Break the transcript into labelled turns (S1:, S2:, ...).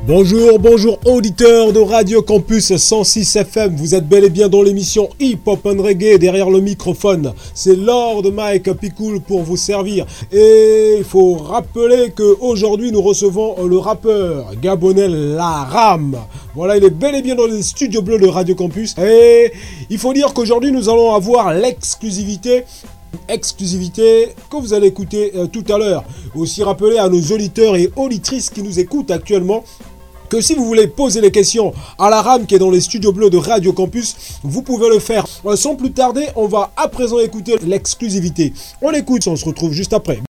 S1: Bonjour auditeurs de Radio Campus 106 FM, vous êtes bel et bien dans l'émission Hip Hop and Reggae. Derrière le microphone, c'est Lord Mike Picoul pour vous servir. Et il faut rappeler qu'aujourd'hui nous recevons le rappeur gabonais Laram. Voilà, il est bel et bien dans les studios bleus de Radio Campus. Et il faut dire qu'aujourd'hui nous allons avoir l'exclusivité que vous allez écouter tout à l'heure. Aussi rappeler à nos auditeurs et auditrices qui nous écoutent actuellement que si vous voulez poser des questions à Laram qui est dans les studios bleus de Radio Campus, vous pouvez le faire. Sans plus tarder, on va à présent écouter l'exclusivité. On l'écoute, on se retrouve juste après.